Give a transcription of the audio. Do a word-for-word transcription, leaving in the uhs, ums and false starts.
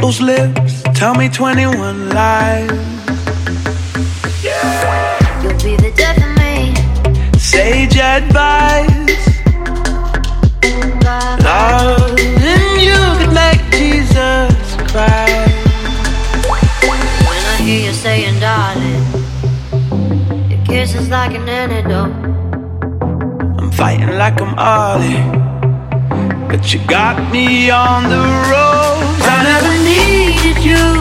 those lips, tell me twenty-one lies. Yeah. You'll be the death of me. Sage advice. Love, and you can make Jesus cry. When I hear you saying darling, your kiss is like an antidote. I'm fighting like I'm Ollie, but you got me on the road. I never needed you.